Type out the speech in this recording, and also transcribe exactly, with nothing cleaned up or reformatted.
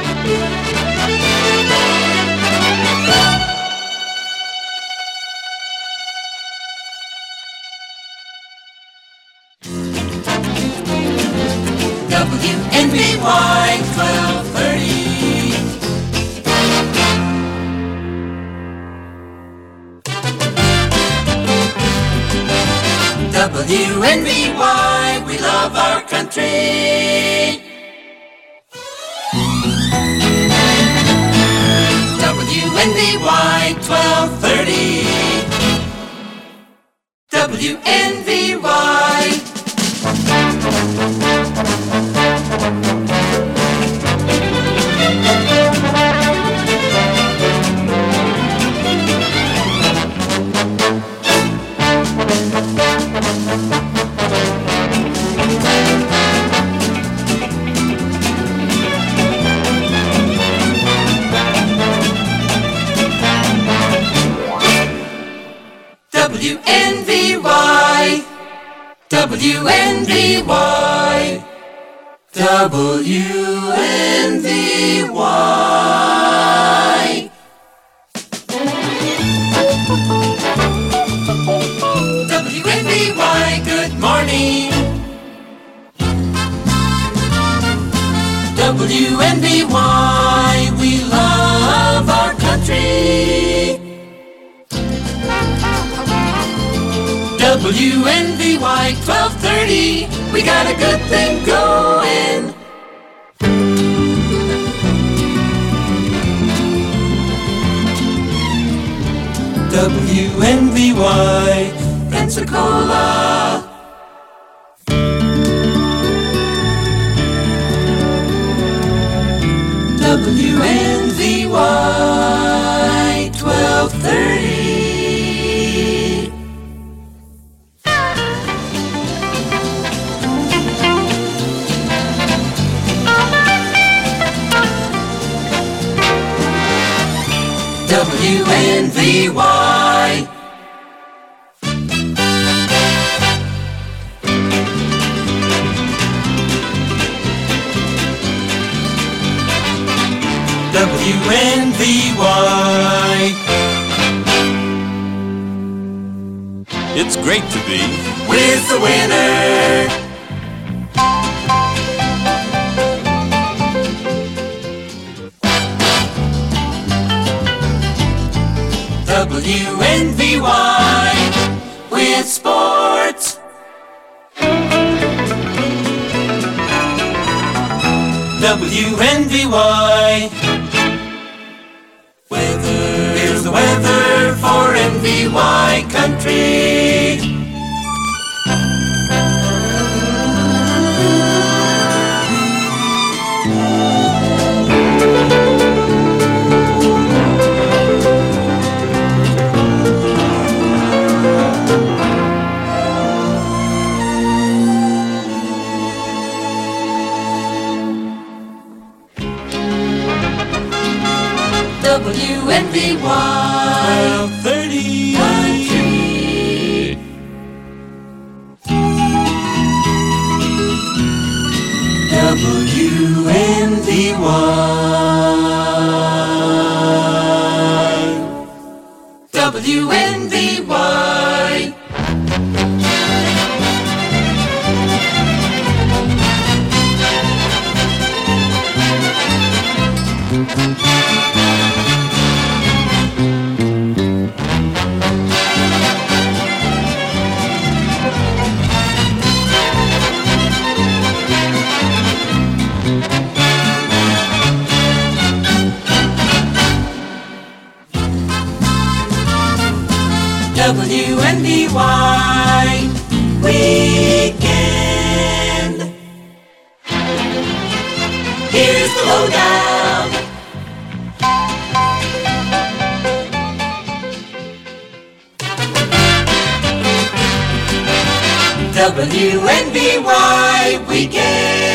W N B Y twelve thirty. W N B Y, we love our country. W N B Y twelve thirty. W N B Y. W N B Y, W N B Y, W N B Y. W N B Y, good morning. W N B Y, we love our country. W N B Y twelve thirty, we got a good thing going. W N B Y Pensacola. W N B Y twelve thirty. W N B Y. W N B Y. It's great to be with the winner. W N B Y with sports. W N B Y weather. Here's the weather for N B Y country. W N B Y twelve thirty country. W N B Y. W N B Y. W N B Y Weekend. Here's the lowdown. W N B Y Weekend.